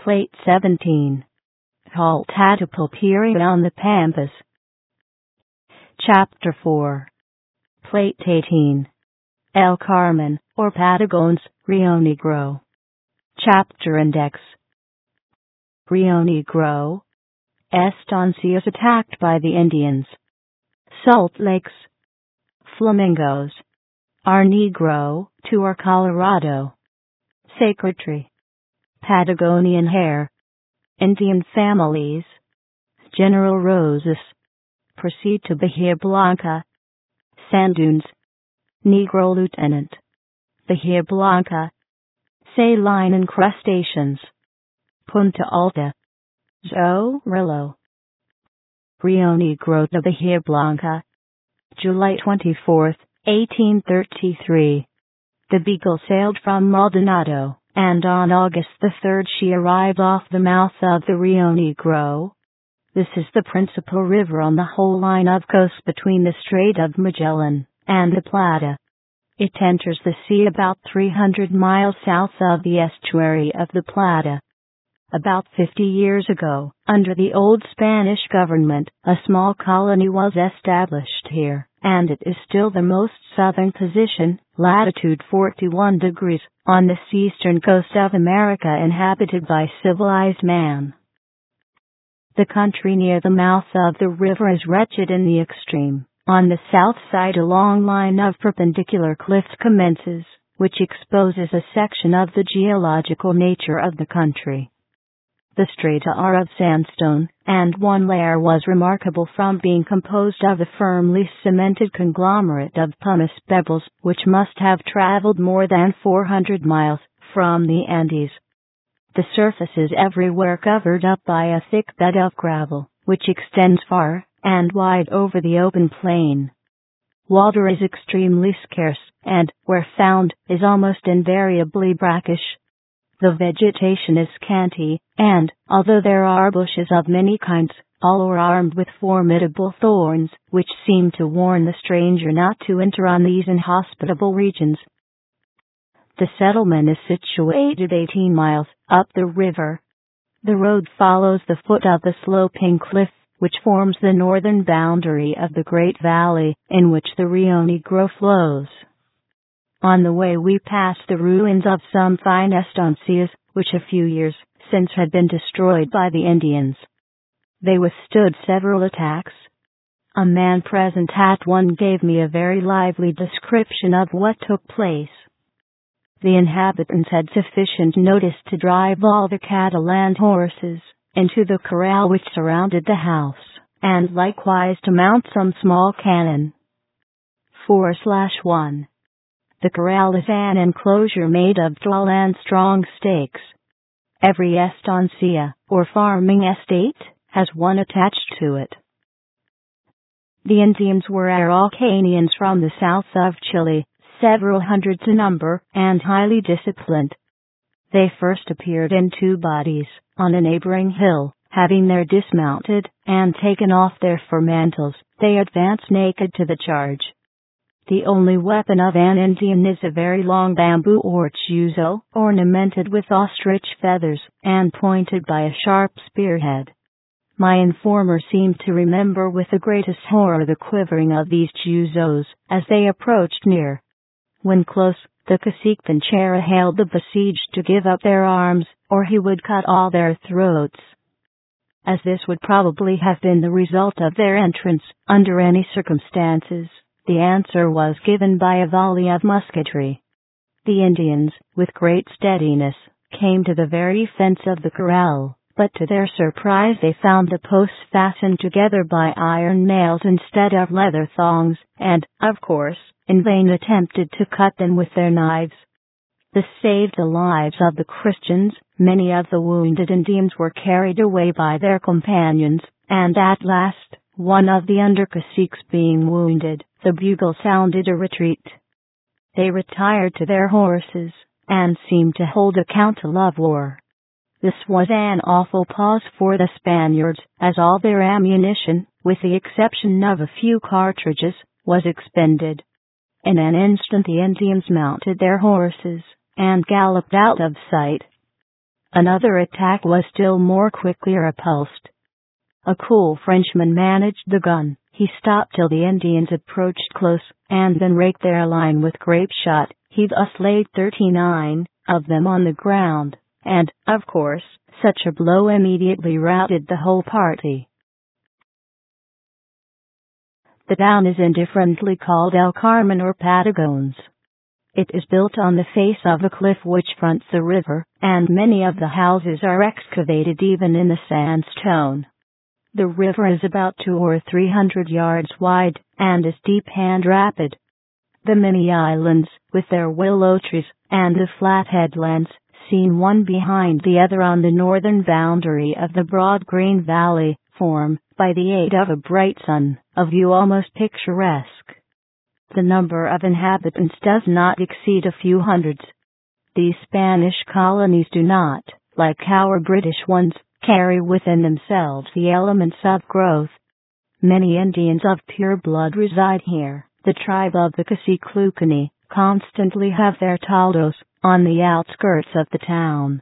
Plate 17. Halt at a pulperia on the Pampas. Chapter 4. Plate 18. El Carmen, or Patagones, Rio Negro. Chapter Index. Rio Negro. Estancias attacked by the Indians. Salt lakes. Flamingos. Our Negro, to our Colorado. Sacred tree. Patagonian hair. Indian families. General Roses. Proceed to Bahia Blanca. Sand dunes. Negro lieutenant. Bahia Blanca. Saline incrustations. Punta Alta. Zorrillo. Rio Negro to Bahia Blanca. July 24, 1833. The Beagle sailed from Maldonado, and on August the 3rd she arrived off the mouth of the Rio Negro. This is the principal river on the whole line of coast between the Strait of Magellan and the Plata. It enters the sea about 300 miles south of the estuary of the Plata. About 50 years ago, under the old Spanish government, a small colony was established here, and it is still the most southern position, latitude 41 degrees, on the eastern coast of America inhabited by civilized man. The country near the mouth of the river is wretched in the extreme. On the south side a long line of perpendicular cliffs commences, which exposes a section of the geological nature of the country. The strata are of sandstone, and one layer was remarkable from being composed of a firmly cemented conglomerate of pumice pebbles, which must have traveled more than 400 miles from the Andes. The surface is everywhere covered up by a thick bed of gravel, which extends far and wide over the open plain. Water is extremely scarce, and, where found, is almost invariably brackish. The vegetation is scanty, and, although there are bushes of many kinds, all are armed with formidable thorns, which seem to warn the stranger not to enter on these inhospitable regions. The settlement is situated 18 miles up the river. The road follows the foot of the sloping cliff, which forms the northern boundary of the great valley in which the Rio Negro flows. On the way we passed the ruins of some fine estancias, which a few years since had been destroyed by the Indians. They withstood several attacks. A man present at one gave me a very lively description of what took place. The inhabitants had sufficient notice to drive all the cattle and horses into the corral which surrounded the house, and likewise to mount some small cannon. 4/1. The corral is an enclosure made of tall and strong stakes. Every estancia, or farming estate, has one attached to it. The Indians were Araucanians from the south of Chile, several hundreds in number, and highly disciplined. They first appeared in two bodies, on a neighboring hill. Having there dismounted, and taken off their fur mantles, they advanced naked to the charge. The only weapon of an Indian is a very long bamboo or chuzo, ornamented with ostrich feathers, and pointed by a sharp spearhead. My informer seemed to remember with the greatest horror the quivering of these chuzos, as they approached near. When close, the cacique Pinchera hailed the besieged to give up their arms, or he would cut all their throats. As this would probably have been the result of their entrance, under any circumstances, the answer was given by a volley of musketry. The Indians, with great steadiness, came to the very fence of the corral, but to their surprise they found the posts fastened together by iron nails instead of leather thongs, and, of course, in vain attempted to cut them with their knives. This saved the lives of the Christians. Many of the wounded Indians were carried away by their companions, and at last, one of the under-caciques being wounded, the bugle sounded a retreat. They retired to their horses, and seemed to hold a council of war. This was an awful pause for the Spaniards, as all their ammunition, with the exception of a few cartridges, was expended. In an instant the Indians mounted their horses, and galloped out of sight. Another attack was still more quickly repulsed. A cool Frenchman managed the gun. He stopped till the Indians approached close, and then raked their line with grape shot. He thus laid 39 of them on the ground, and, of course, such a blow immediately routed the whole party. The town is indifferently called El Carmen or Patagones. It is built on the face of a cliff which fronts the river, and many of the houses are excavated even in the sandstone. The river is about 200 or 300 yards wide, and is deep and rapid. The many islands, with their willow trees, and the flat headlands, seen one behind the other on the northern boundary of the broad green valley, form, by the aid of a bright sun, a view almost picturesque. The number of inhabitants does not exceed a few hundreds. These Spanish colonies do not, like our British ones, carry within themselves the elements of growth. Many Indians of pure blood reside here. The tribe of the Kasiklukani constantly have their taldos on the outskirts of the town.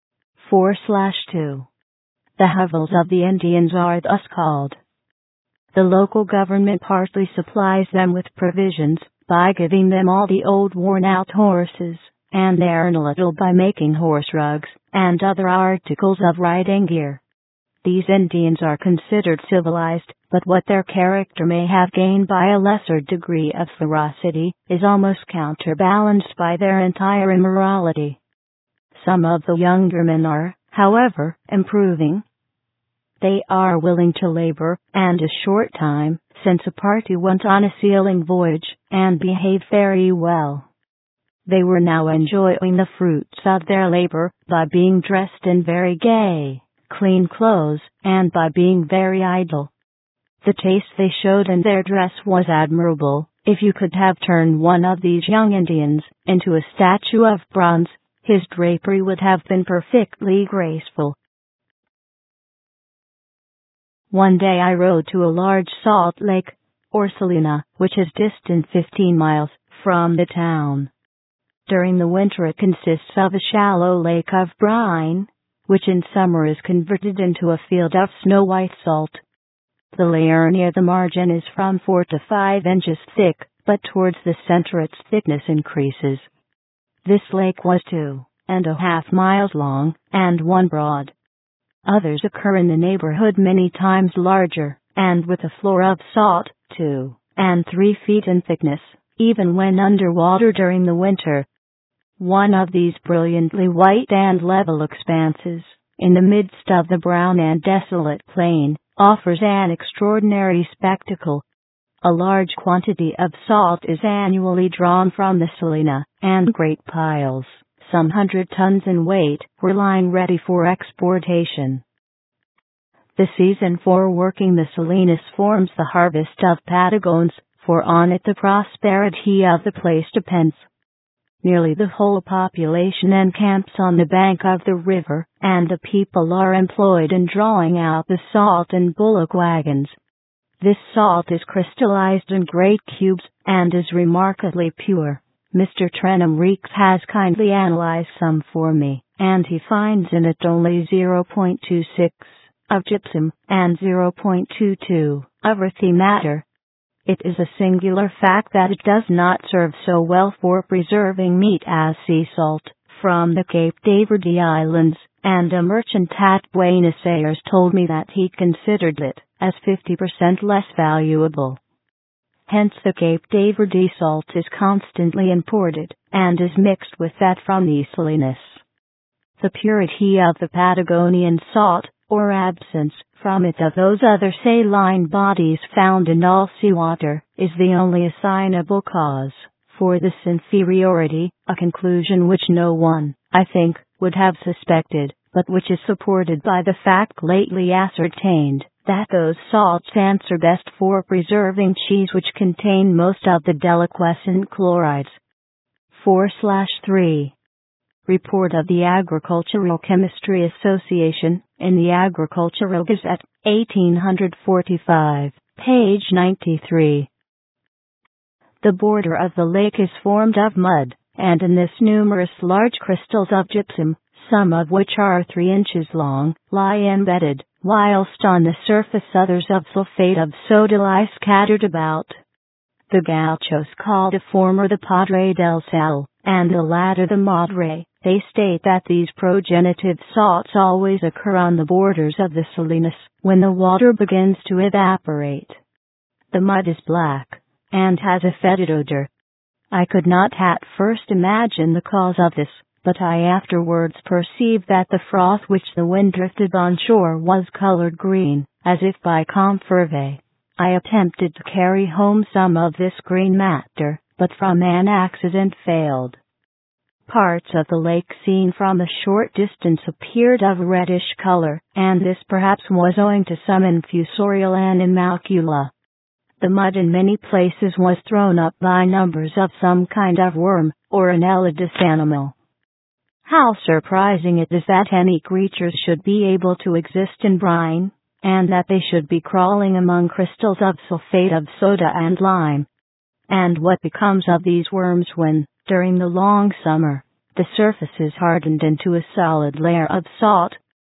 4/2. The hovels of the Indians are thus called. The local government partly supplies them with provisions by giving them all the old worn-out horses, and they earn a little by making horse rugs and other articles of riding gear. These Indians are considered civilized, but what their character may have gained by a lesser degree of ferocity is almost counterbalanced by their entire immorality. Some of the younger men are, however, improving. They are willing to labor, and a short time since a party went on a sealing voyage and behaved very well. They were now enjoying the fruits of their labor by being dressed in very gay, clean clothes, and by being very idle. The taste they showed in their dress was admirable. If you could have turned one of these young Indians into a statue of bronze, his drapery would have been perfectly graceful. One day I rode to a large salt lake, or salina, which is distant 15 miles from the town. During the winter it consists of a shallow lake of brine, which in summer is converted into a field of snow-white salt. The layer near the margin is from 4 to 5 inches thick, but towards the center its thickness increases. This lake was 2.5 miles long, and 1 broad. Others occur in the neighborhood many times larger, and with a floor of salt, 2 and 3 feet in thickness, even when under water during the winter. One of these brilliantly white and level expanses, in the midst of the brown and desolate plain, offers an extraordinary spectacle. A large quantity of salt is annually drawn from the salina, and great piles, some 100 tons in weight, were lying ready for exportation. The season for working the salinas forms the harvest of Patagones, for on it the prosperity of the place depends. Nearly the whole population encamps on the bank of the river, and the people are employed in drawing out the salt in bullock wagons. This salt is crystallized in great cubes, and is remarkably pure. Mr. Trenham Reeks has kindly analyzed some for me, and he finds in it only 0.26 of gypsum, and 0.22 of earthy matter. It is a singular fact that it does not serve so well for preserving meat as sea salt from the Cape de Verde Islands, and a merchant at Buenos Aires told me that he considered it as 50% less valuable. Hence the Cape de Verde salt is constantly imported, and is mixed with that from the salinas. The purity of the Patagonian salt, or absence from it of those other saline bodies found in all seawater, is the only assignable cause for this inferiority, a conclusion which no one, I think, would have suspected, but which is supported by the fact lately ascertained, that those salts answer best for preserving cheese which contain most of the deliquescent chlorides. 4/3. Report of the Agricultural Chemistry Association, in the Agricultural Gazette, 1845, page 93. The border of the lake is formed of mud, and in this numerous large crystals of gypsum, some of which are 3 inches long, lie embedded, whilst on the surface others of sulfate of soda lie scattered about. The gauchos call the former the Padre del Sal, and the latter the Madre. They state that these progenitive salts always occur on the borders of the salinas, when the water begins to evaporate. The mud is black, and has a fetid odor. I could not at first imagine the cause of this, but I afterwards perceived that the froth which the wind drifted on shore was colored green, as if by confervae. I attempted to carry home some of this green matter, but from an accident failed. Parts of the lake seen from a short distance appeared of a reddish color, and this perhaps was owing to some infusorial animalcula. The mud in many places was thrown up by numbers of some kind of worm, or annelidous animal. How surprising it is that any creatures should be able to exist in brine, and that they should be crawling among crystals of sulfate of soda and lime. And what becomes of these worms when, during the long summer, the surface is hardened into a solid layer of salt?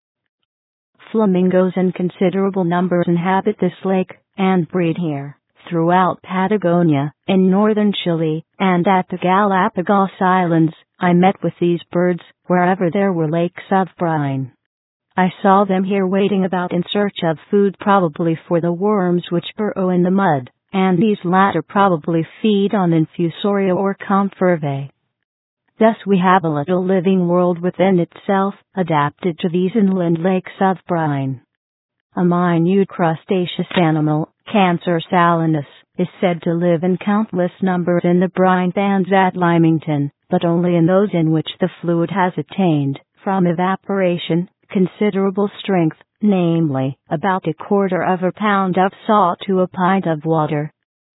Flamingos in considerable numbers inhabit this lake, and breed here, throughout Patagonia, in northern Chile, and at the Galapagos Islands. I met with these birds wherever there were lakes of brine. I saw them here waiting about in search of food, probably for the worms which burrow in the mud, and these latter probably feed on infusoria or confervae. Thus we have a little living world within itself, adapted to these inland lakes of brine. A minute crustaceous animal, Cancer salinus, is said to live in countless numbers in the brine bands at Lymington, but only in those in which the fluid has attained, from evaporation, considerable strength, namely, about 1/4 pound of salt to a pint of water.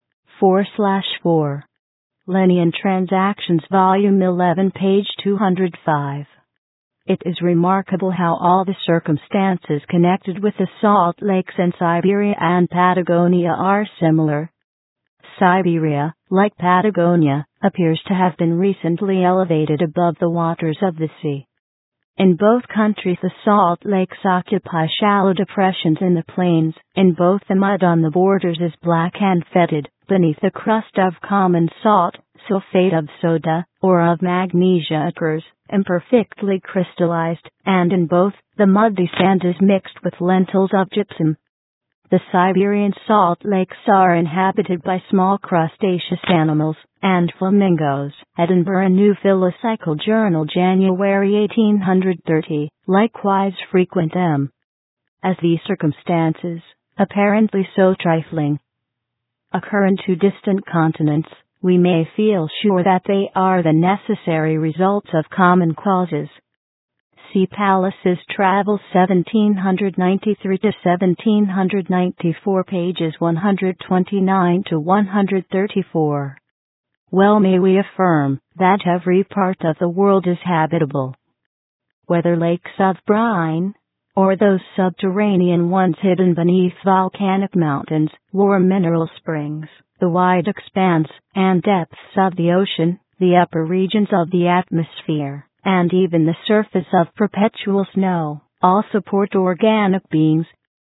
4/4. Linnean Transactions Volume 11 page 205. It is remarkable how all the circumstances connected with the salt lakes in Siberia and Patagonia are similar. Siberia, like Patagonia, appears to have been recently elevated above the waters of the sea. In both countries the salt lakes occupy shallow depressions in the plains. In both the mud on the borders is black and fetid. Beneath the crust of common salt, sulfate of soda, or of magnesia occurs, imperfectly crystallized, and in both, the muddy sand is mixed with lentils of gypsum. The Siberian salt lakes are inhabited by small crustaceous animals, and flamingos. Edinburgh New Philosophical Journal, January 1830, likewise frequent them. As these circumstances, apparently so trifling, occur in 2 distant continents, we may feel sure that they are the necessary results of common causes. See Pallas's Travels 1793 to 1794, pages 129 to 134. Well may we affirm that every part of the world is habitable. Whether lakes of brine, or those subterranean ones hidden beneath volcanic mountains, or mineral springs, the wide expanse and depths of the ocean, the upper regions of the atmosphere, and even the surface of perpetual snow, all support organic beings.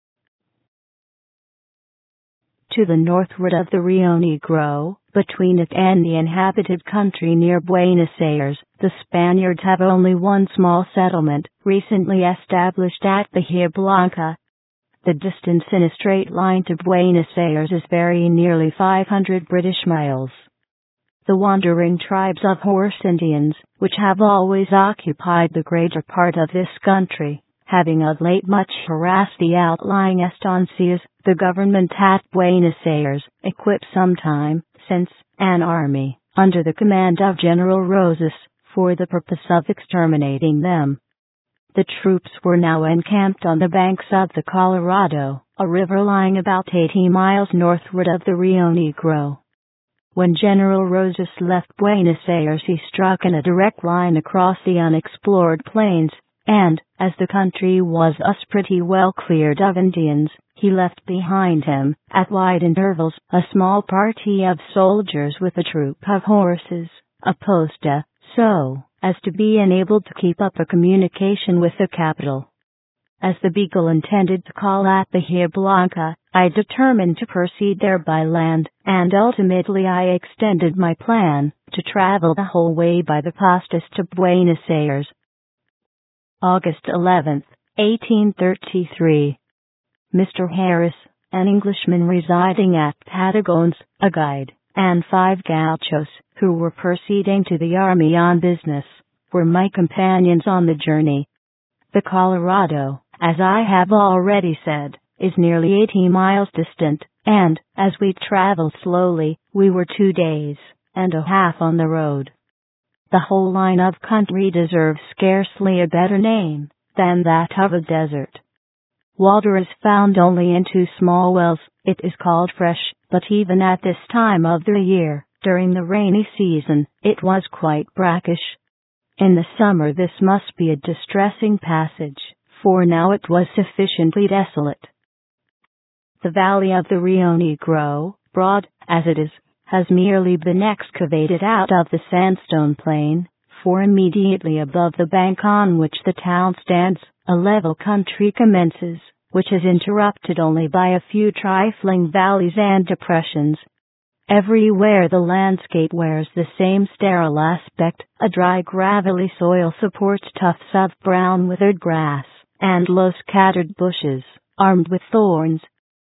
To the northward of the Rio Negro, between it and the inhabited country near Buenos Aires, the Spaniards have only one small settlement, recently established at Bahia Blanca. The distance in a straight line to Buenos Aires is very nearly 500 British miles. The wandering tribes of horse Indians, which have always occupied the greater part of this country, having of late much harassed the outlying estancias, the government at Buenos Aires equipped some time since an army, under the command of General Rosas, for the purpose of exterminating them. The troops were now encamped on the banks of the Colorado, a river lying about 80 miles northward of the Rio Negro. When General Rosas left Buenos Aires, he struck in a direct line across the unexplored plains, and, as the country was thus pretty well cleared of Indians, he left behind him, at wide intervals, a small party of soldiers with a troop of horses, opposed to, so as to be enabled to keep up a communication with the capital. As the Beagle intended to call at Bahia Blanca, I determined to proceed there by land, and ultimately I extended my plan to travel the whole way by the Pastas to Buenos Aires. August 11, 1833. Mr. Harris, an Englishman residing at Patagones, a guide, and 5 gauchos, who were proceeding to the army on business, were my companions on the journey. The Colorado, as I have already said, is nearly 80 miles distant, and, as we traveled slowly, we were 2 days and a half on the road. The whole line of country deserves scarcely a better name than that of a desert. Water is found only in 2 small wells. It is called fresh, but even at this time of the year, during the rainy season, it was quite brackish. In the summer this must be a distressing passage, for now it was sufficiently desolate. The valley of the Rio Negro, broad as it is, has merely been excavated out of the sandstone plain, for immediately above the bank on which the town stands, a level country commences, which is interrupted only by a few trifling valleys and depressions. Everywhere the landscape wears the same sterile aspect. A dry gravelly soil supports tufts of brown withered grass, and low scattered bushes, armed with thorns.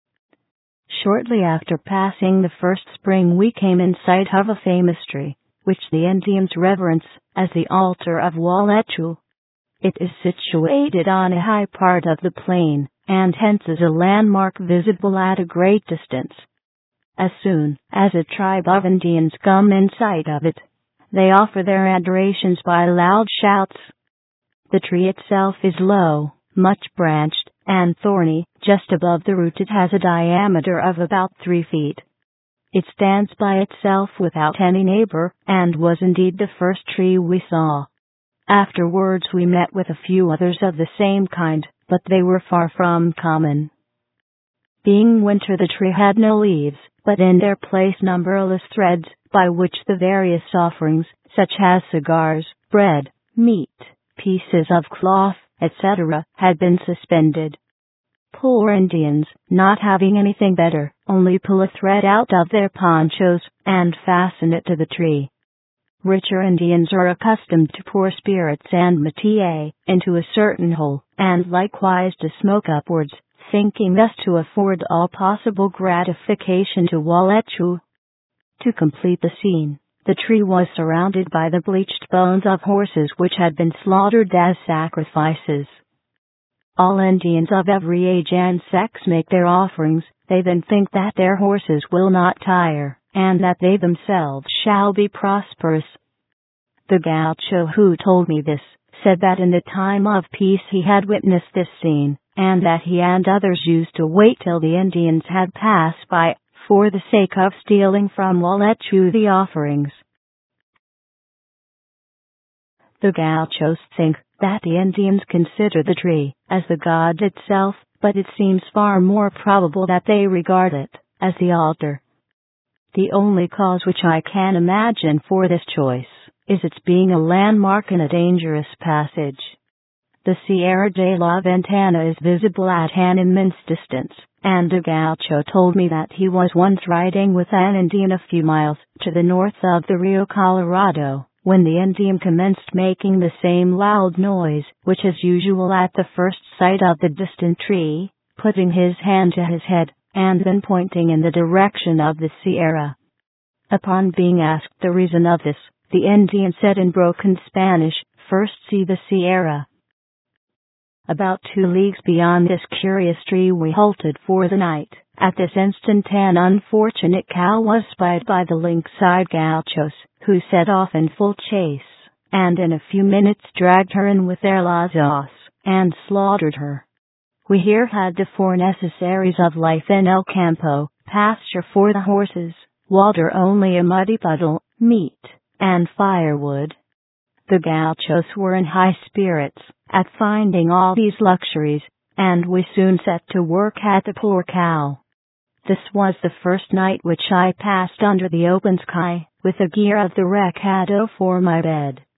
Shortly after passing the first spring we came in sight of a famous tree, which the Indians reverence as the altar of Wallechu. It is situated on a high part of the plain, and hence is a landmark visible at a great distance. As soon as a tribe of Indians come in sight of it, they offer their adorations by loud shouts. The tree itself is low, much branched, and thorny. Just above the root it has a diameter of about 3 feet. It stands by itself without any neighbor, and was indeed the first tree we saw. Afterwards we met with a few others of the same kind, but they were far from common. Being winter, the tree had no leaves, but in their place numberless threads, by which the various offerings, such as cigars, bread, meat, pieces of cloth, etc., had been suspended. Poor Indians, not having anything better, only pull a thread out of their ponchos and fasten it to the tree. Richer Indians are accustomed to pour spirits and mateia into a certain hole, and likewise to smoke upwards, thinking thus to afford all possible gratification to Wallechu. To complete the scene, the tree was surrounded by the bleached bones of horses which had been slaughtered as sacrifices. All Indians of every age and sex make their offerings. They then think that their horses will not tire, and that they themselves shall be prosperous. The gaucho who told me this said that in the time of peace he had witnessed this scene, and that he and others used to wait till the Indians had passed by, for the sake of stealing from Wallechu the offerings. The gauchos think that the Indians consider the tree as the god itself, but it seems far more probable that they regard it as the altar. The only cause which I can imagine for this choice is its being a landmark in a dangerous passage. The Sierra de la Ventana is visible at an immense distance, and a gaucho told me that he was once riding with an Indian a few miles to the north of the Rio Colorado, when the Indian commenced making the same loud noise which is usual at the first sight of the distant tree, putting his hand to his head, and then pointing in the direction of the Sierra. Upon being asked the reason of this, the Indian said in broken Spanish, "First see the Sierra." About 2 leagues beyond this curious tree we halted for the night. At this instant an unfortunate cow was spied by the lynx-eyed gauchos, who set off in full chase, and in a few minutes dragged her in with their lazos, and slaughtered her. We here had the 4 necessaries of life in El Campo: pasture for the horses, water only a muddy puddle, meat, and firewood. The gauchos were in high spirits at finding all these luxuries, and we soon set to work at the poor cow. This was the first night which I passed under the open sky, with the gear of the recado for my bed.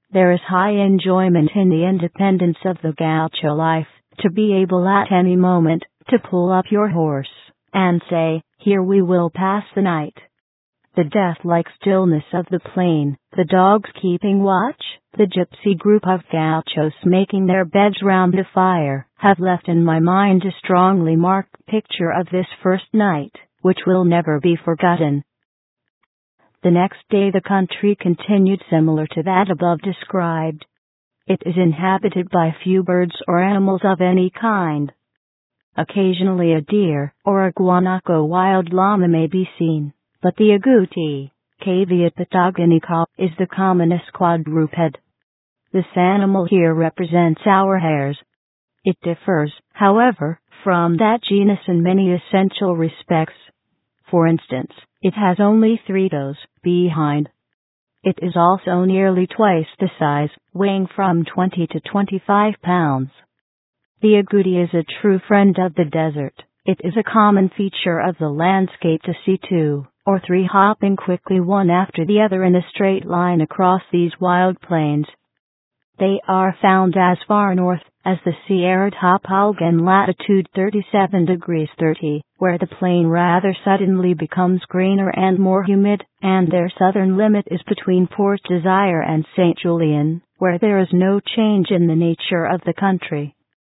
There is high enjoyment in the independence of the gaucho life, to be able at any moment to pull up your horse and say, "Here we will pass the night." The death-like stillness of the plain, the dogs keeping watch, the gypsy group of gauchos making their beds round the fire, have left in my mind a strongly marked picture of this first night, which will never be forgotten. The next day the country continued similar to that above described. It is inhabited by few birds or animals of any kind. Occasionally a deer or a guanaco wild llama may be seen, but the agouti, Cavia patagonica, is the commonest quadruped. This animal here represents our hares. It differs, however, from that genus in many essential respects. For instance, it has only 3 toes behind. It is also nearly twice the size, weighing from 20 to 25 pounds. The agouti is a true friend of the desert. It is a common feature of the landscape to see 2 or 3 hopping quickly one after the other in a straight line across these wild plains. They are found as far north as the Sierra Tapalga in latitude 37 degrees 30, where the plain rather suddenly becomes greener and more humid, and their southern limit is between Port Desire and St. Julian, where there is no change in the nature of the country.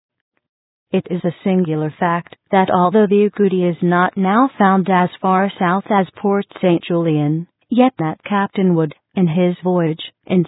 It is a singular fact that although the agouti is not now found as far south as Port St. Julian, yet that Captain Wood, in his voyage in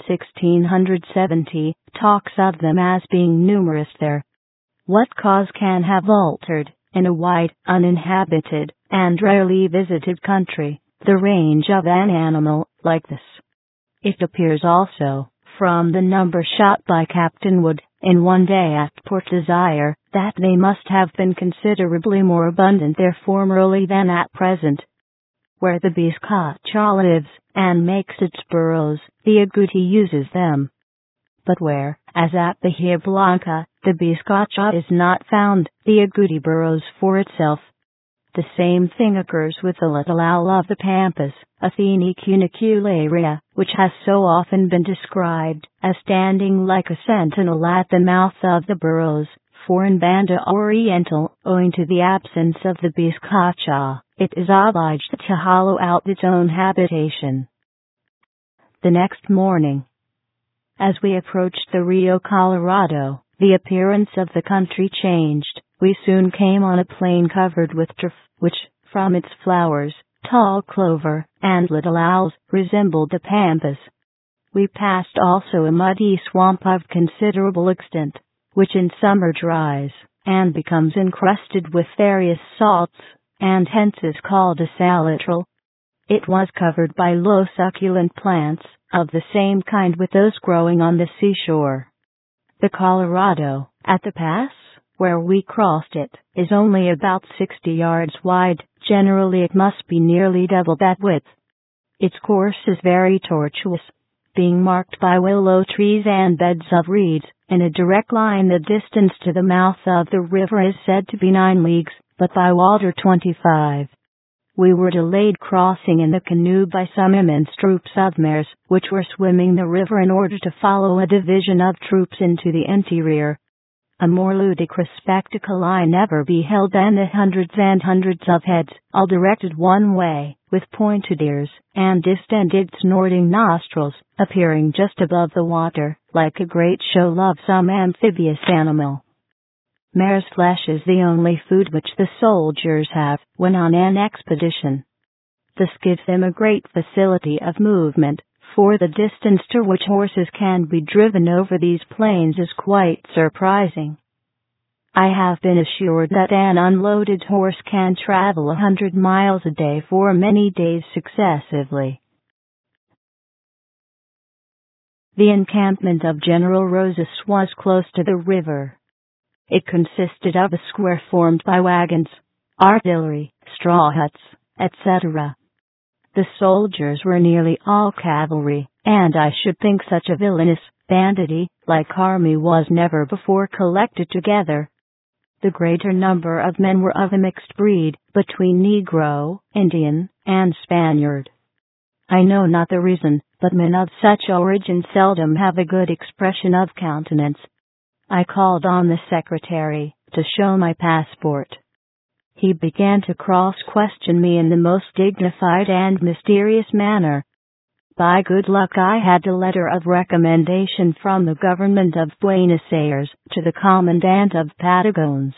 1670, talks of them as being numerous there. What cause can have altered, in a wide, uninhabited, and rarely visited country, the range of an animal like this? It appears also, from the number shot by Captain Wood in one day at Port Desire, that they must have been considerably more abundant there formerly than at present. Where the bizcacha lives and makes its burrows, the agouti uses them. But where, as at Bahia Blanca, the bizcacha is not found, the agouti burrows for itself. The same thing occurs with the little owl of the pampas, Athene cunicularia, which has so often been described as standing like a sentinel at the mouth of the burrows, for in Banda Oriental, owing to the absence of the bizcacha, it is obliged to hollow out its own habitation. The next morning, as we approached the Rio Colorado, the appearance of the country changed. We soon came on a plain covered with turf, which, from its flowers, tall clover, and little owls, resembled the pampas. We passed also a muddy swamp of considerable extent, which in summer dries, and becomes encrusted with various salts, and hence is called a salitral. It was covered by low succulent plants, of the same kind with those growing on the seashore. The Colorado, at the pass where we crossed it, is only about 60 yards wide. Generally it must be nearly double that width. Its course is very tortuous, being marked by willow trees and beds of reeds. In a direct line the distance to the mouth of the river is said to be 9 leagues, but by water 25. We were delayed crossing in the canoe by some immense troops of mares, which were swimming the river in order to follow a division of troops into the interior. A more ludicrous spectacle I never beheld than the hundreds and hundreds of heads, all directed one way, with pointed ears, and distended snorting nostrils, appearing just above the water, like a great shoal of some amphibious animal. Mare's flesh is the only food which the soldiers have when on an expedition. This gives them a great facility of movement, for the distance to which horses can be driven over these plains is quite surprising. I have been assured that an unloaded horse can travel 100 miles a day for many days successively. The encampment of General Rosas was close to the river. It consisted of a square formed by wagons, artillery, straw huts, etc. The soldiers were nearly all cavalry, and I should think such a villainous, bandity-like army was never before collected together. The greater number of men were of a mixed breed, between Negro, Indian, and Spaniard. I know not the reason, but men of such origin seldom have a good expression of countenance. I called on the secretary to show my passport. He began to cross-question me in the most dignified and mysterious manner. By good luck I had a letter of recommendation from the government of Buenos Aires to the commandant of Patagones.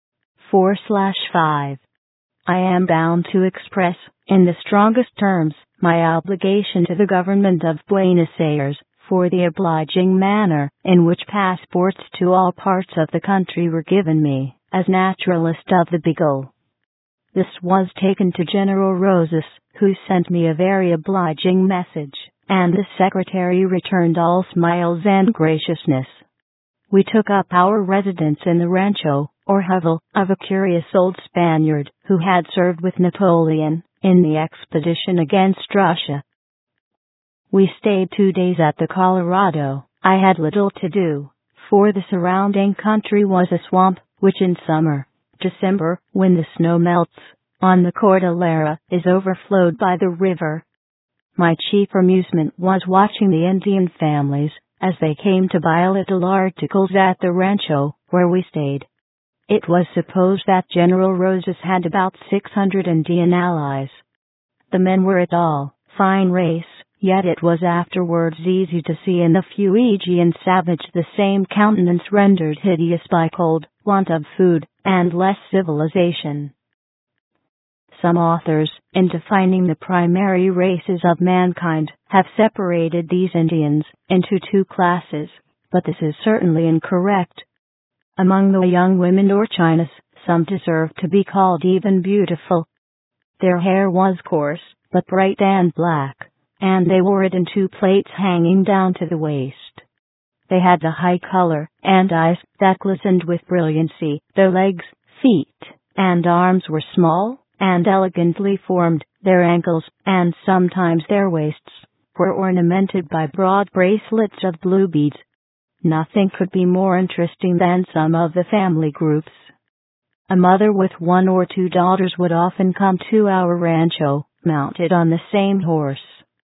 4/5. I am bound to express, in the strongest terms, my obligation to the government of Buenos Aires for the obliging manner in which passports to all parts of the country were given me, as naturalist of the Beagle. This was taken to General Rosas, who sent me a very obliging message, and the secretary returned all smiles and graciousness. We took up our residence in the rancho, or hovel, of a curious old Spaniard who had served with Napoleon in the expedition against Russia. We stayed 2 days at the Colorado. I had little to do, for the surrounding country was a swamp, which in summer, December, when the snow melts on the Cordillera, is overflowed by the river. My chief amusement was watching the Indian families as they came to buy little articles at the rancho where we stayed. It was supposed that General Rosas had about 600 Indian allies. The men were a tall, fine race, yet it was afterwards easy to see in the Fuegian savage the same countenance rendered hideous by cold, want of food, and less civilization. Some authors, in defining the primary races of mankind, have separated these Indians into 2 classes, but this is certainly incorrect. Among the young women or Chinas, some deserve to be called even beautiful. Their hair was coarse, but bright and black, and they wore it in 2 plaits hanging down to the waist. They had the high color and eyes that glistened with brilliancy. Their legs, feet, and arms were small and elegantly formed. Their ankles, and sometimes their waists, were ornamented by broad bracelets of blue beads. Nothing could be more interesting than some of the family groups. A mother with 1 or 2 daughters would often come to our rancho, mounted on the same horse.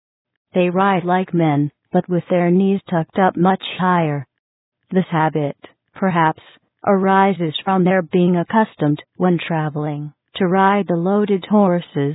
They ride like men, but with their knees tucked up much higher. This habit, perhaps, arises from their being accustomed, when traveling, to ride the loaded horses.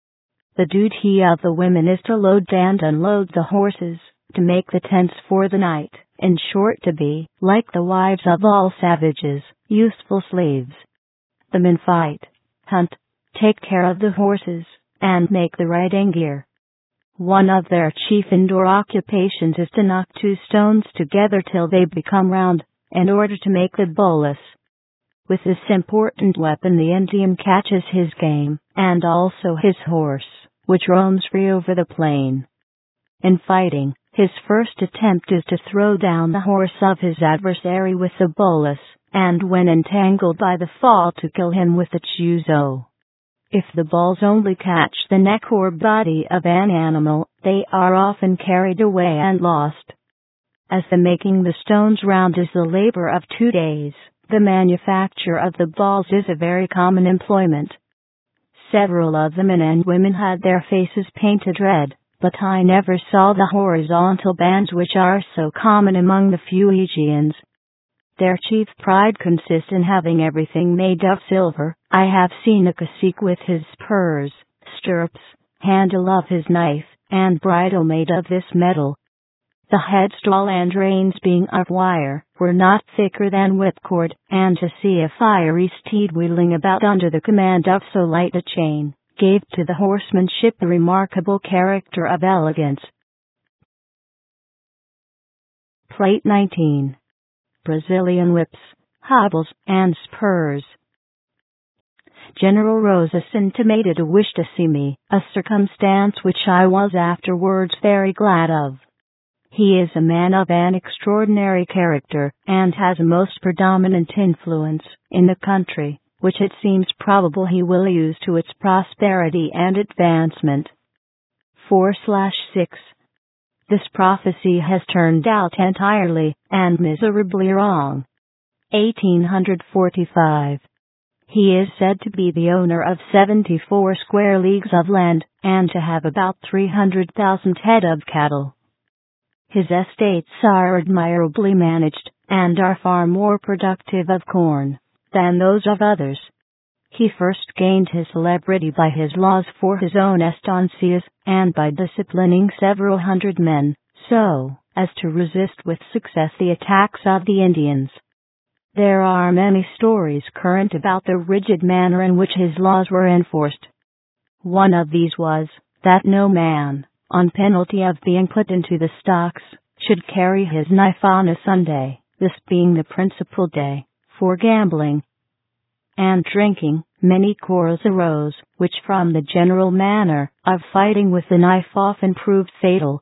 The duty of the women is to load and unload the horses, to make the tents for the night, in short to be, like the wives of all savages, useful slaves. The men fight, hunt, take care of the horses, and make the riding gear. One of their chief indoor occupations is to knock 2 stones together till they become round, in order to make the bolus. With this important weapon the Indian catches his game, and also his horse, which roams free over the plain. In fighting, his first attempt is to throw down the horse of his adversary with the bolus, and when entangled by the fall to kill him with the chuzo. If the balls only catch the neck or body of an animal, they are often carried away and lost. As the making the stones round is the labor of 2 days, the manufacture of the balls is a very common employment. Several of the men and women had their faces painted red, but I never saw the horizontal bands which are so common among the Fuegians. Their chief pride consists in having everything made of silver. I have seen a cacique with his spurs, stirrups, handle of his knife, and bridle made of this metal. The headstall and reins being of wire, were not thicker than whipcord, and to see a fiery steed wheeling about under the command of so light a chain, gave to the horsemanship a remarkable character of elegance. Plate 19. Brazilian whips, hobbles, and spurs. General Rosas intimated a wish to see me, a circumstance which I was afterwards very glad of. He is a man of an extraordinary character, and has a most predominant influence in the country, which it seems probable he will use to its prosperity and advancement. 4/6. This prophecy has turned out entirely and miserably wrong. 1845. He is said to be the owner of 74 square leagues of land, and to have about 300,000 head of cattle. His estates are admirably managed, and are far more productive of corn than those of others. He first gained his celebrity by his laws for his own estancias, and by disciplining several hundred men, so as to resist with success the attacks of the Indians. There are many stories current about the rigid manner in which his laws were enforced. One of these was, that no man, on penalty of being put into the stocks, should carry his knife on a Sunday, this being the principal day for gambling and drinking. Many quarrels arose, which from the general manner of fighting with the knife often proved fatal.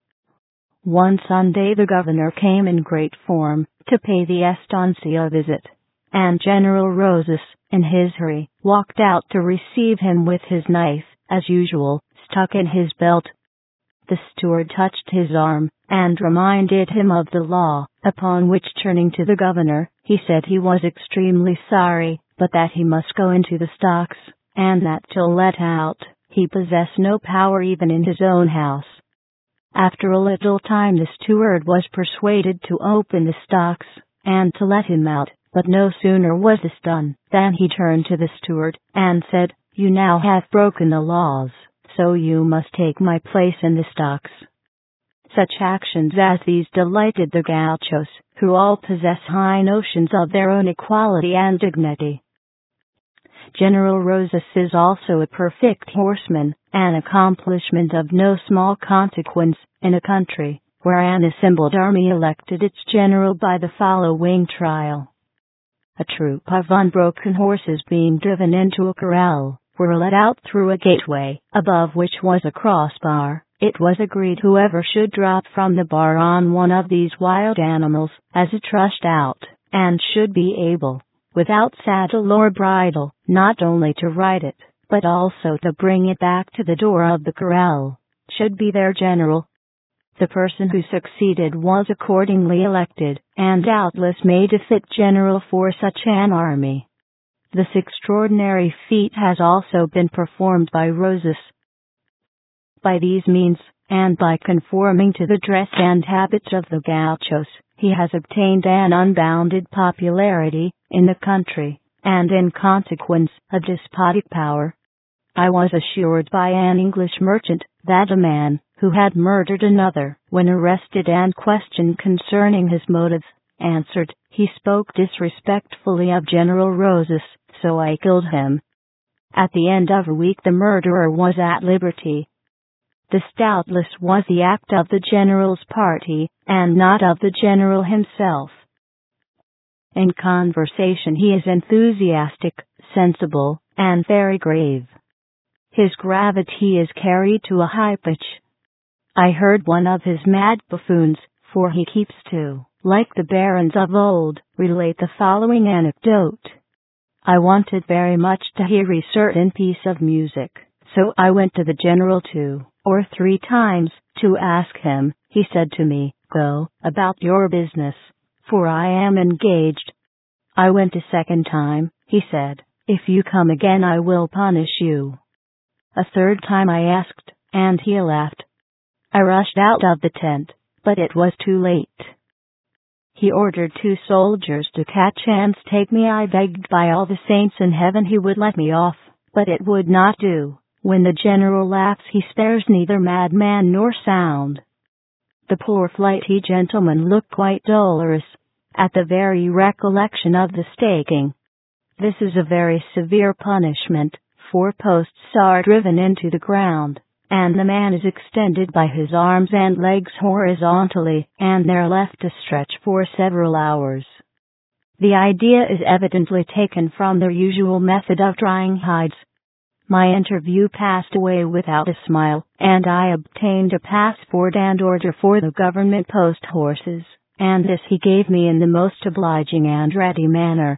One Sunday the governor came in great form to pay the estancia a visit, and General Rosas, in his hurry, walked out to receive him with his knife, as usual, stuck in his belt. The steward touched his arm, and reminded him of the law, upon which, turning to the governor, he said he was extremely sorry, but that he must go into the stocks, and that till let out, he possessed no power even in his own house. After a little time the steward was persuaded to open the stocks, and to let him out, but no sooner was this done, than he turned to the steward, and said, "You now have broken the laws, so you must take my place in the stocks." Such actions as these delighted the gauchos, who all possess high notions of their own equality and dignity. General Rosas is also a perfect horseman, an accomplishment of no small consequence, in a country where an assembled army elected its general by the following trial. A troop of unbroken horses being driven into a corral, were let out through a gateway, above which was a crossbar. It was agreed whoever should drop from the bar on one of these wild animals, as it rushed out, and should be able, without saddle or bridle, not only to ride it, but also to bring it back to the door of the corral, should be their general. The person who succeeded was accordingly elected, and doubtless made a fit general for such an army. This extraordinary feat has also been performed by Rosas. By these means, and by conforming to the dress and habits of the gauchos, he has obtained an unbounded popularity in the country, and in consequence a despotic power. I was assured by an English merchant that a man who had murdered another, when arrested and questioned concerning his motives, answered, he spoke disrespectfully of General Rosas, so I killed him. At the end of a week the murderer was at liberty. This doubtless was the act of the general's party, and not of the general himself. In conversation he is enthusiastic, sensible, and very grave. His gravity is carried to a high pitch. I heard one of his mad buffoons, for he keeps to, like the barons of old, relate the following anecdote. I wanted very much to hear a certain piece of music, so I went to the general 2 or 3 times, to ask him. He said to me, "Go about your business, for I am engaged." I went a second time. He said, "If you come again I will punish you." A third time I asked, and he laughed. I rushed out of the tent, but it was too late. He ordered 2 soldiers to catch and take me. I begged by all the saints in heaven he would let me off, but it would not do. When the general laughs he spares neither madman nor sound. The poor flighty gentleman looked quite dolorous at the very recollection of the staking. This is a very severe punishment, for posts are driven into the ground, and the man is extended by his arms and legs horizontally, and they're left to stretch for several hours. The idea is evidently taken from their usual method of drying hides. My interview passed away without a smile, and I obtained a passport and order for the government post horses, and this he gave me in the most obliging and ready manner.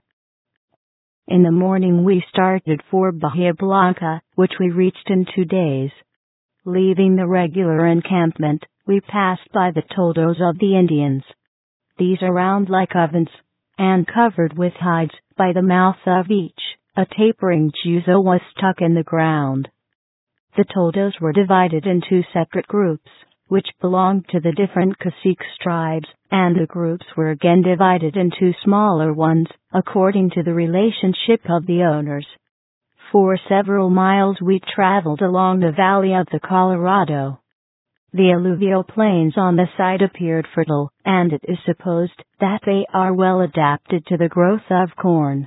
In the morning we started for Bahia Blanca, which we reached in 2 days. Leaving the regular encampment, we passed by the toldos of the Indians. These are round like ovens, and covered with hides by the mouth of each, A tapering juzo was stuck in the ground. The Todos were divided into separate groups, which belonged to the different caciques' tribes, and the groups were again divided into smaller ones, according to the relationship of the owners. For several miles we traveled along the valley of the Colorado. The alluvial plains on the side appeared fertile, and it is supposed that they are well adapted to the growth of corn.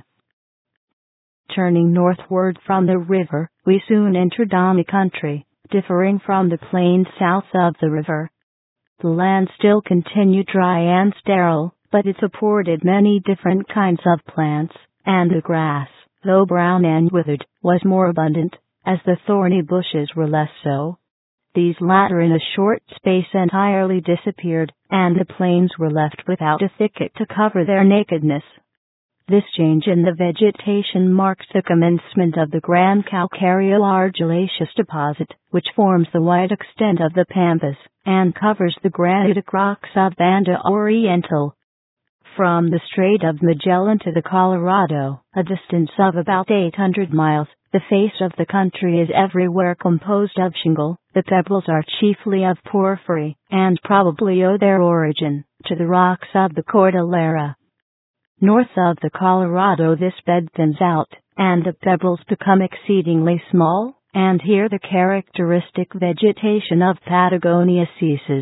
Turning northward from the river, we soon entered Dami country, differing from the plains south of the river. The land still continued dry and sterile, but it supported many different kinds of plants, and the grass, though brown and withered, was more abundant, as the thorny bushes were less so. These latter in a short space entirely disappeared, and the plains were left without a thicket to cover their nakedness. This change in the vegetation marks the commencement of the Grand Calcareal Argillaceous deposit, which forms the wide extent of the Pampas, and covers the granitic rocks of Banda Oriental. From the Strait of Magellan to the Colorado, a distance of about 800 miles, the face of the country is everywhere composed of shingle. The pebbles are chiefly of porphyry, and probably owe their origin to the rocks of the Cordillera. North of the Colorado this bed thins out, and the pebbles become exceedingly small, and here the characteristic vegetation of Patagonia ceases.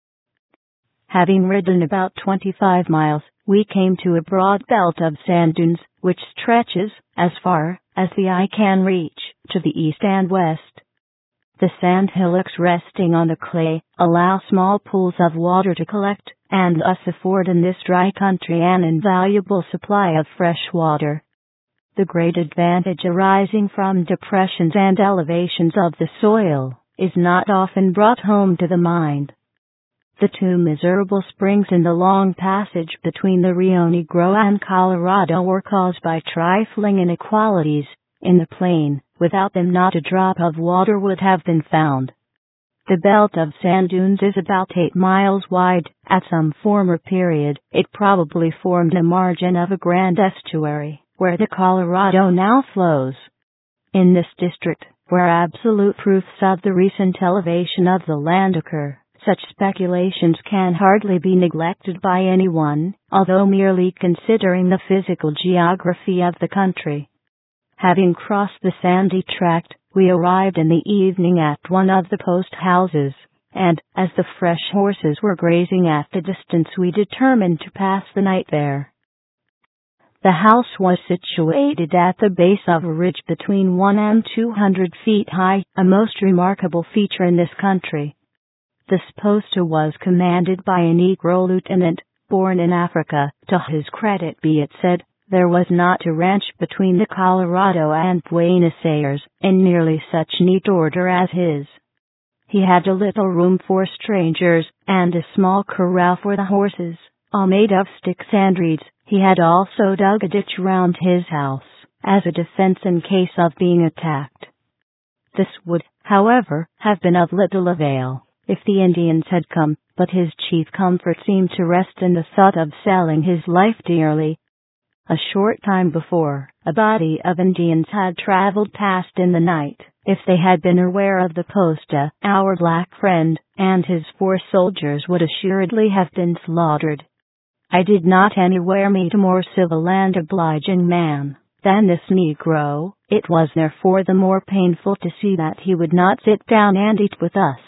Having ridden about 25 miles, we came to a broad belt of sand dunes, which stretches, as far as the eye can reach, to the east and west. The sand hillocks resting on the clay allow small pools of water to collect, and thus afford in this dry country an invaluable supply of fresh water. The great advantage arising from depressions and elevations of the soil is not often brought home to the mind. The two miserable springs in the long passage between the Rio Negro and Colorado were caused by trifling inequalities in the plain. Without them not a drop of water would have been found. The belt of sand dunes is about 8 miles wide. At some former period, it probably formed the margin of a grand estuary, where the Colorado now flows. In this district, where absolute proofs of the recent elevation of the land occur, such speculations can hardly be neglected by anyone, although merely considering the physical geography of the country. Having crossed the sandy tract, we arrived in the evening at one of the post houses, and, as the fresh horses were grazing at the distance, we determined to pass the night there. The house was situated at the base of a ridge between 100 and 200 feet high, a most remarkable feature in this country. This post was commanded by a Negro lieutenant, born in Africa. To his credit be it said, there was not a ranch between the Colorado and Buenos Aires in nearly such neat order as his. He had a little room for strangers, and a small corral for the horses, all made of sticks and reeds. He had also dug a ditch round his house, as a defense in case of being attacked. This would, however, have been of little avail if the Indians had come, but his chief comfort seemed to rest in the thought of selling his life dearly. A short time before, a body of Indians had traveled past in the night. If they had been aware of the posta, our black friend and his 4 soldiers would assuredly have been slaughtered. I did not anywhere meet a more civil and obliging man than this Negro. It was therefore the more painful to see that he would not sit down and eat with us.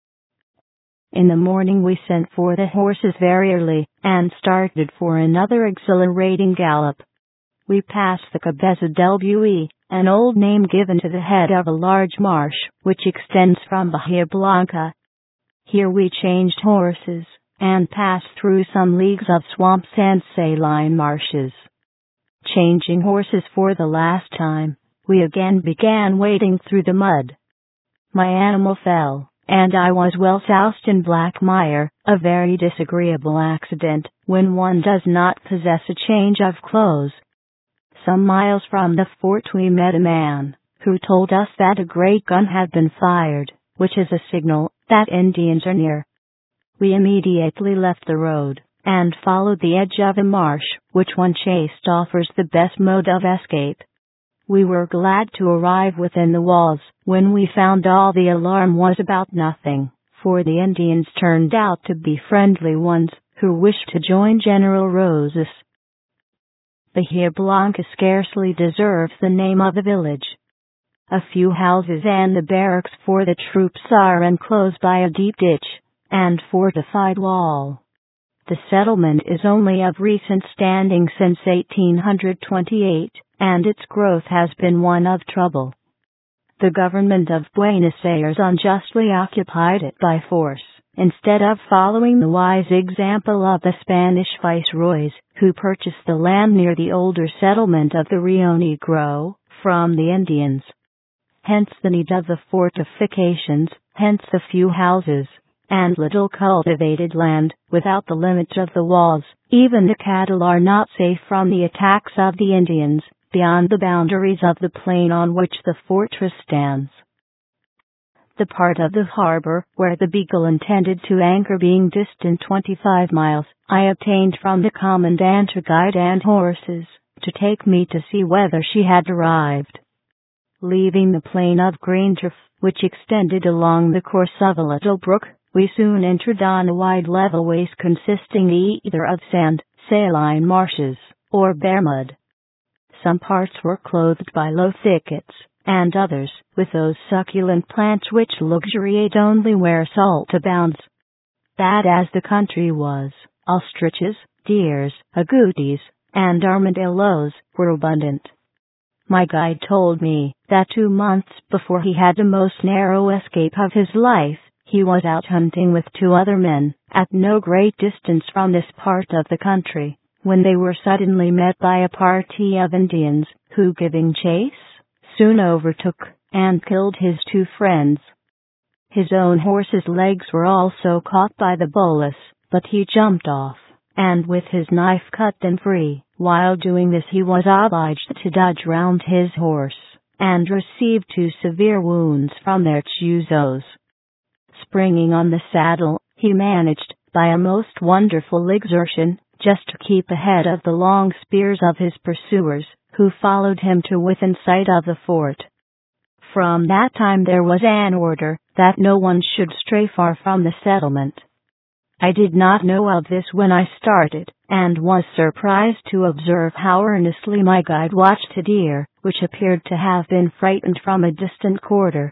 In the morning we sent for the horses very early, and started for another exhilarating gallop. We passed the Cabeza del Buey, an old name given to the head of a large marsh, which extends from Bahia Blanca. Here we changed horses, and passed through some leagues of swamps and saline marshes. Changing horses for the last time, we again began wading through the mud. My animal fell, and I was well soused in black mire, a very disagreeable accident when one does not possess a change of clothes. Some miles from the fort we met a man, who told us that a great gun had been fired, which is a signal that Indians are near. We immediately left the road, and followed the edge of a marsh, which when chased offers the best mode of escape. We were glad to arrive within the walls, when we found all the alarm was about nothing, for the Indians turned out to be friendly ones, who wished to join General Rosas. Bahia Blanca scarcely deserves the name of a village. A few houses and the barracks for the troops are enclosed by a deep ditch and fortified wall. The settlement is only of recent standing since 1828, and its growth has been one of trouble. The government of Buenos Aires unjustly occupied it by force, instead of following the wise example of the Spanish viceroys, who purchased the land near the older settlement of the Rio Negro from the Indians. Hence the need of the fortifications, hence the few houses and little cultivated land, without the limits of the walls. Even the cattle are not safe from the attacks of the Indians, beyond the boundaries of the plain on which the fortress stands. The part of the harbor where the Beagle intended to anchor being distant 25 miles, I obtained from the commandant a guide and horses, to take me to see whether she had arrived. Leaving the plain of green turf, which extended along the course of a little brook, we soon entered on a wide level waste consisting either of sand, saline marshes, or bare mud. Some parts were clothed by low thickets, and others with those succulent plants which luxuriate only where salt abounds. Bad as the country was, ostriches, deers, agoutis, and armadillos were abundant. My guide told me that 2 months before he had the most narrow escape of his life, he was out hunting with 2 other men, at no great distance from this part of the country, when they were suddenly met by a party of Indians, who, giving chase, soon overtook and killed his 2 friends. His own horse's legs were also caught by the bolus, but he jumped off, and with his knife cut them free. While doing this he was obliged to dodge round his horse, and received 2 severe wounds from their chuzos. Springing on the saddle, he managed, by a most wonderful exertion, just to keep ahead of the long spears of his pursuers, who followed him to within sight of the fort. From that time there was an order that no one should stray far from the settlement. I did not know of this when I started, and was surprised to observe how earnestly my guide watched a deer, which appeared to have been frightened from a distant quarter.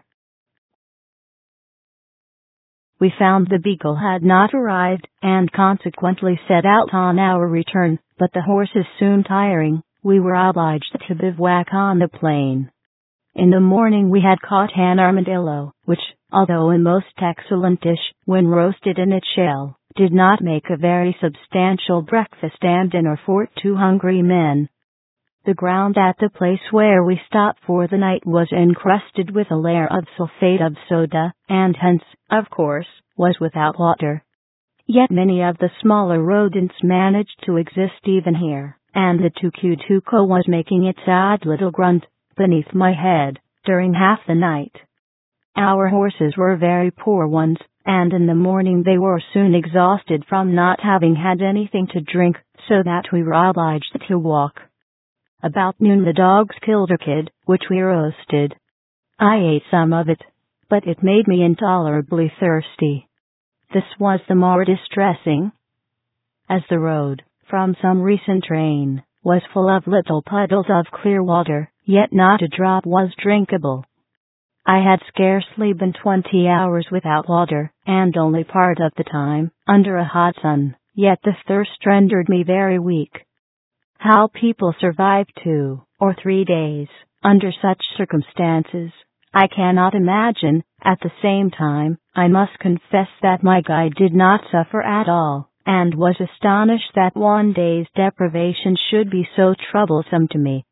We found the Beagle had not arrived, and consequently set out on our return, but the horses soon tiring, we were obliged to bivouac on the plain. In the morning we had caught an armadillo, which, although a most excellent dish, when roasted in its shell, did not make a very substantial breakfast and dinner for 2 hungry men. The ground at the place where we stopped for the night was encrusted with a layer of sulfate of soda, and hence, of course, was without water. Yet many of the smaller rodents managed to exist even here, and the tucutuco was making its odd little grunt beneath my head during half the night. Our horses were very poor ones, and in the morning they were soon exhausted from not having had anything to drink, so that we were obliged to walk. About noon the dogs killed a kid, which we roasted. I ate some of it, but it made me intolerably thirsty. This was the more distressing, as the road, from some recent rain, was full of little puddles of clear water, yet not a drop was drinkable. I had scarcely been 20 hours without water, and only part of the time under a hot sun, yet the thirst rendered me very weak. How people survive 2 or 3 days under such circumstances, I cannot imagine. At the same time, I must confess that my guide did not suffer at all, and was astonished that 1 day's deprivation should be so troublesome to me.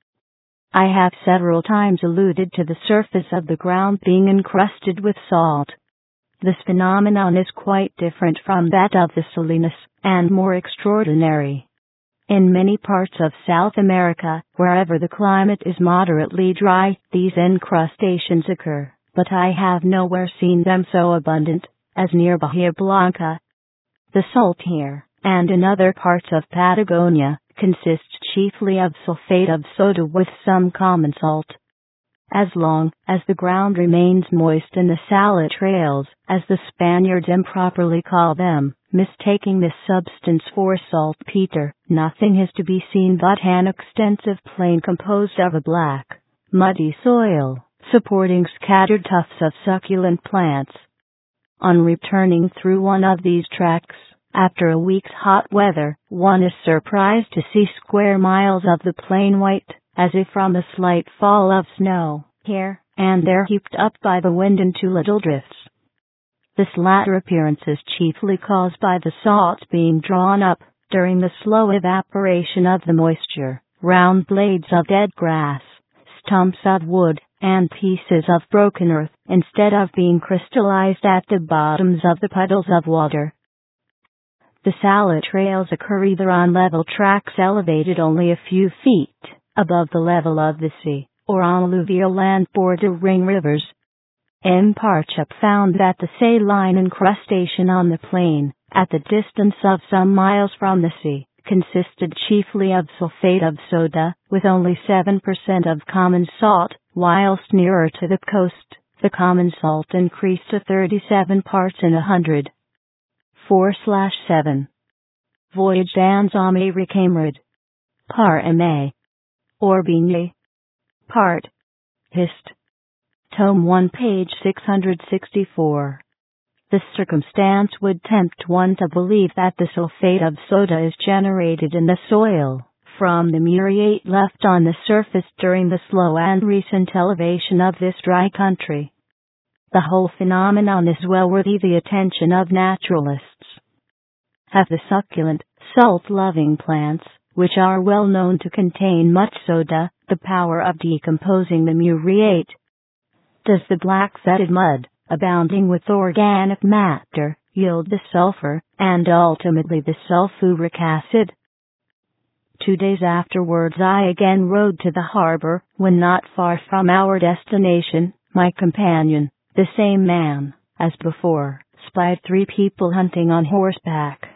I have several times alluded to the surface of the ground being encrusted with salt. This phenomenon is quite different from that of the Salinas, and more extraordinary. In many parts of South America, wherever the climate is moderately dry, these incrustations occur, but I have nowhere seen them so abundant as near Bahia Blanca. The salt here, and in other parts of Patagonia, consists chiefly of sulfate of soda with some common salt. As long as the ground remains moist in the salad-trails, as the Spaniards improperly call them, mistaking this substance for saltpeter, nothing is to be seen but an extensive plain composed of a black, muddy soil, supporting scattered tufts of succulent plants. On returning through one of these tracts, after a week's hot weather, one is surprised to see square miles of the plain white, as if from a slight fall of snow, here and there heaped up by the wind into little drifts. This latter appearance is chiefly caused by the salt being drawn up, during the slow evaporation of the moisture, round blades of dead grass, stumps of wood, and pieces of broken earth, instead of being crystallized at the bottoms of the puddles of water. The salad trails occur either on level tracks elevated only a few feet above the level of the sea, or on alluvial land bordering rivers. M. Parchup found that the saline incrustation on the plain, at the distance of some miles from the sea, consisted chiefly of sulfate of soda, with only 7% of common salt, whilst nearer to the coast, the common salt increased to 37 parts in 100. 4/7. Voyage dans Amérique Émeraude. Par M.A. Orbigny. Part. Hist. Tome 1 page 664. This circumstance would tempt one to believe that the sulfate of soda is generated in the soil, from the muriate left on the surface during the slow and recent elevation of this dry country. The whole phenomenon is well worthy the attention of naturalists. Have the succulent, salt-loving plants, which are well known to contain much soda, the power of decomposing the muriate? Does the black fetid mud, abounding with organic matter, yield the sulfur, and ultimately the sulfuric acid? 2 days afterwards I again rode to the harbor, when not far from our destination, my companion, the same man, as before, spied 3 people hunting on horseback.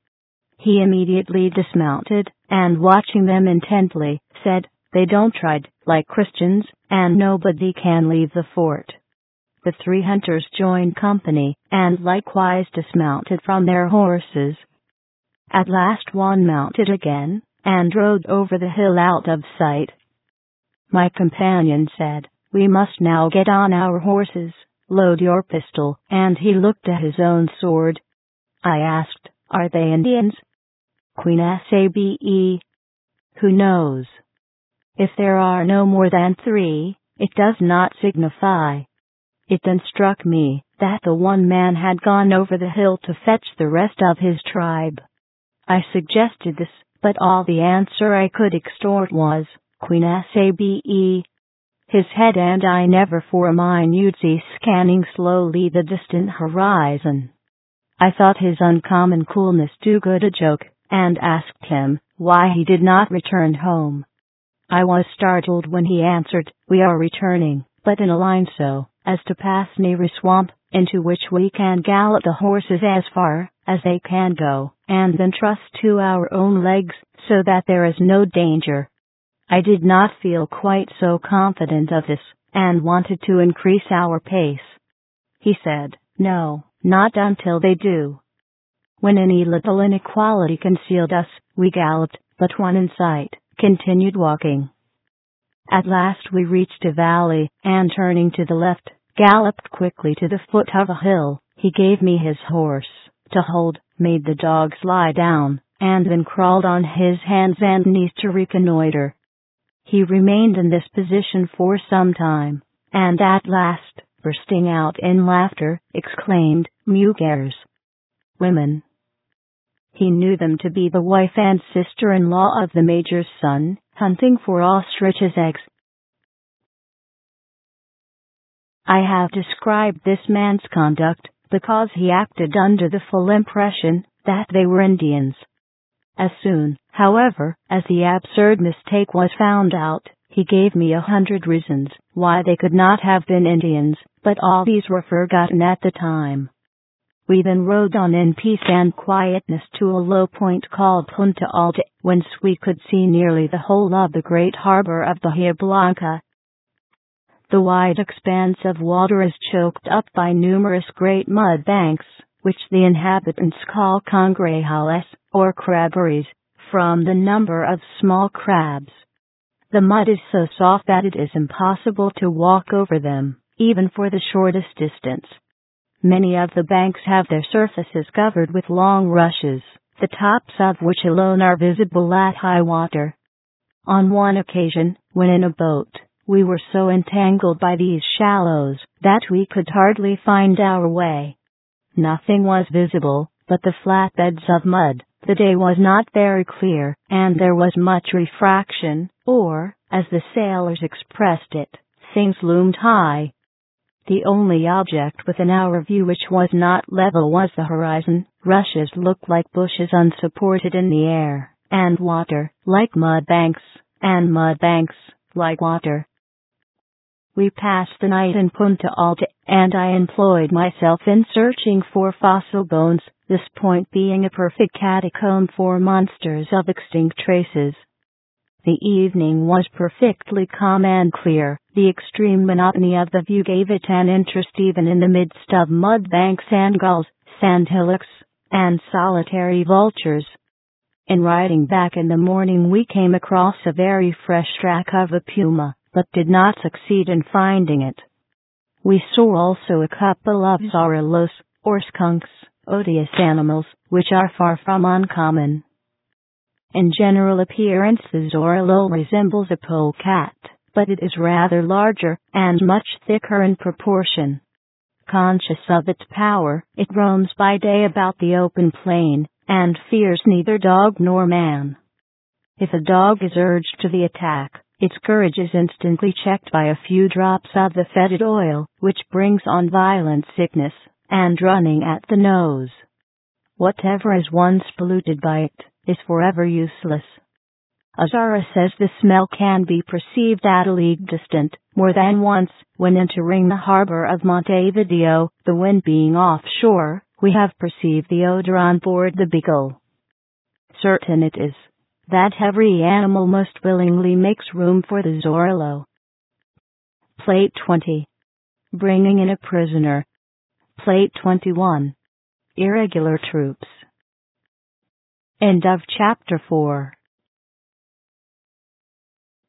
He immediately dismounted, and watching them intently, said, "They don't ride like Christians, and nobody can leave the fort." The 3 hunters joined company, and likewise dismounted from their horses. At last one mounted again, and rode over the hill out of sight. My companion said, "We must now get on our horses. Load your pistol," and he looked at his own sword. I asked, "Are they Indians?" Queen Sabe. Who knows? If there are no more than 3, it does not signify. It then struck me that the one man had gone over the hill to fetch the rest of his tribe. I suggested this, but all the answer I could extort was, Queen Sabe. His head and I never for a minute ceased scanning slowly the distant horizon. I thought his uncommon coolness too good a joke, and asked him why he did not return home. I was startled when he answered, "We are returning, but in a line so as to pass near a swamp, into which we can gallop the horses as far as they can go, and then trust to our own legs, so that there is no danger." I did not feel quite so confident of this, and wanted to increase our pace. He said, "No, not until they do." When any little inequality concealed us, we galloped, but one in sight, continued walking. At last we reached a valley, and turning to the left, galloped quickly to the foot of a hill. He gave me his horse to hold, made the dogs lie down, and then crawled on his hands and knees to reconnoiter. He remained in this position for some time, and at last, bursting out in laughter, exclaimed, "Mujeres! Women!" He knew them to be the wife and sister-in-law of the Major's son, hunting for ostrich's eggs. I have described this man's conduct because he acted under the full impression that they were Indians. As soon, however, as the absurd mistake was found out, he gave me 100 reasons why they could not have been Indians, but all these were forgotten at the time. We then rode on in peace and quietness to a low point called Punta Alta, whence we could see nearly the whole of the great harbor of Bahia Blanca. The wide expanse of water is choked up by numerous great mud banks, which the inhabitants call cangrejales, or crabberies, from the number of small crabs. The mud is so soft that it is impossible to walk over them, even for the shortest distance. Many of the banks have their surfaces covered with long rushes, the tops of which alone are visible at high water. On one occasion, when in a boat, we were so entangled by these shallows that we could hardly find our way. Nothing was visible but the flat beds of mud. The day was not very clear, and there was much refraction, or, as the sailors expressed it, things loomed high. The only object within our view which was not level was the horizon. Rushes looked like bushes unsupported in the air, and water, like mud banks, and mud banks, like water. We passed the night in Punta Alta, and I employed myself in searching for fossil bones, this point being a perfect catacomb for monsters of extinct races. The evening was perfectly calm and clear. The extreme monotony of the view gave it an interest even in the midst of mud banks and gulls, sand hillocks, and solitary vultures. In riding back in the morning we came across a very fresh track of a puma, but did not succeed in finding it. We saw also a couple of zorillos, or skunks, odious animals, which are far from uncommon. In general appearance the zorillo resembles a polecat, but it is rather larger and much thicker in proportion. Conscious of its power, it roams by day about the open plain, and fears neither dog nor man. If a dog is urged to the attack, its courage is instantly checked by a few drops of the fetid oil, which brings on violent sickness, and running at the nose. Whatever is once polluted by it is forever useless. Azara says the smell can be perceived at a league distant. More than once, when entering the harbor of Montevideo, the wind being offshore, we have perceived the odor on board the Beagle. Certain it is that every animal most willingly makes room for the zorillo. Plate 20. Bringing in a prisoner. Plate 21. Irregular troops. End of chapter 4.